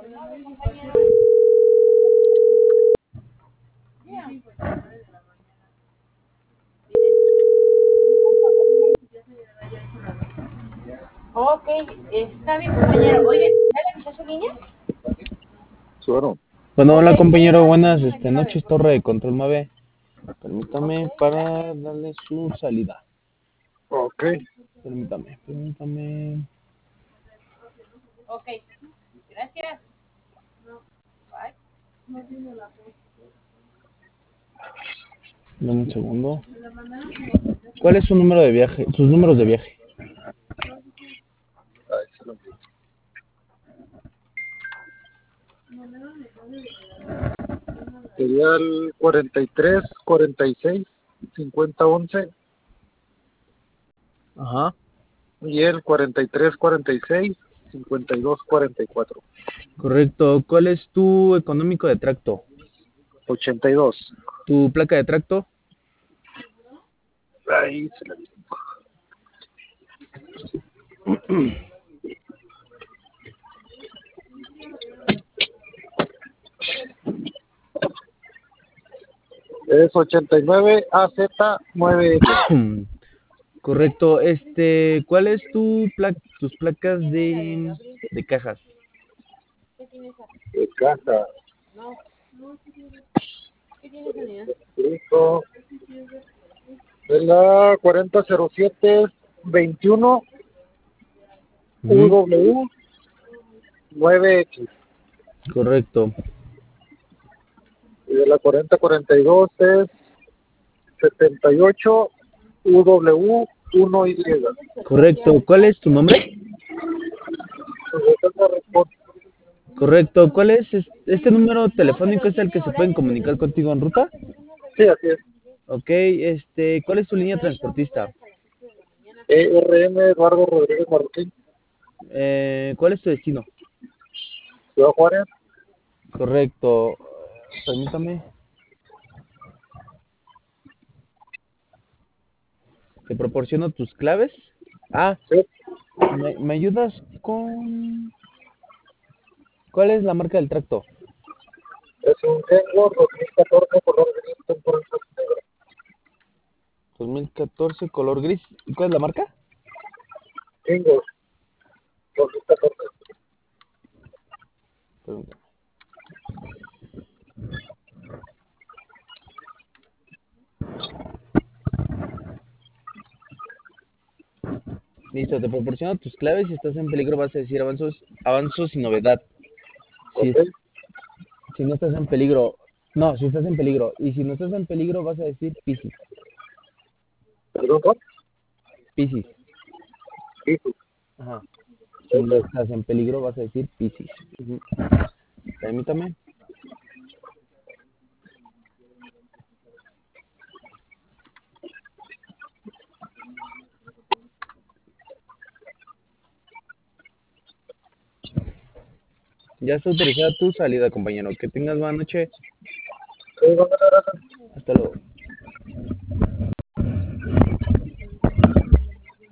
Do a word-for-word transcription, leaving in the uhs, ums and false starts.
Ok, está bien, compañero. Oye, ¿ya le avisé a su línea? Claro. Bueno, hola Ok, compañero, déjame buenas decirle que este, sabe, noches, por torre favor. de control nueve. Permítame Ok, para gracias. darle su salida. Ok. Permítame, permítame. Ok, gracias. Bye. Dame un segundo. ¿Cuál es su número de viaje? Sus números de viaje. Ahí se lo digo. Sería el cuarenta y tres, cuarenta y seis, cincuenta, once Ajá. y el cuarenta y tres, cuarenta y seis, cincuenta y dos, cuarenta y cuatro. Correcto. ¿Cuál es tu económico de tracto? ochenta y dos. ¿Tu placa de tracto? Ahí se lo digo. Es ochenta y nueve A Z nueve L. Correcto. Este, ¿cuál es tu pla tus placas de, de cajas? ¿Qué tienes acá? De casa. No. ¿Qué tienes, Anita? Listo. De la cuarenta cero siete veintiuno U Ujú. W nueve X. Correcto. Y de la cuarenta cuarenta y dos es setenta y ocho U W uno Y. Correcto. ¿Cuál es tu nombre? Correcto. ¿Cuál es es- este número No, telefónico pero es el que tiene se pueden horarios de comunicar desde contigo en ruta? Sí, así es. Ok, este, ¿cuál es tu línea pero ahorita vamos a ver transportista? hasta las ocho de la mañana. E R M Eduardo Rodríguez Marroquín, Eh, ¿cuál es tu destino? Ciudad Juárez. Correcto. Permítame. Te proporciono tus claves. Ah, Sí, ¿me, me ayudas con... ¿Cuál es la marca del tracto? es un Gengo dos mil catorce color gris temporal negro. dos mil catorce, color gris. ¿Y cuál es la marca? Gengo dos mil catorce. Permítame. Listo, te proporciono tus claves. Si estás en peligro vas a decir avanzos, avanzos sin novedad. Si, Ok, es- si no estás en peligro, no, si estás en peligro. Y si no estás en peligro vas a decir Piscis. perdón, ¿cuál? Piscis. Sí, sí. Ajá. Si no Ok. estás en peligro, vas a decir Piscis. Ujú. Permítame. Ya está autorizada tu salida, compañero. Que tengas buena noche. Sí, ¿dónde era? Hasta luego.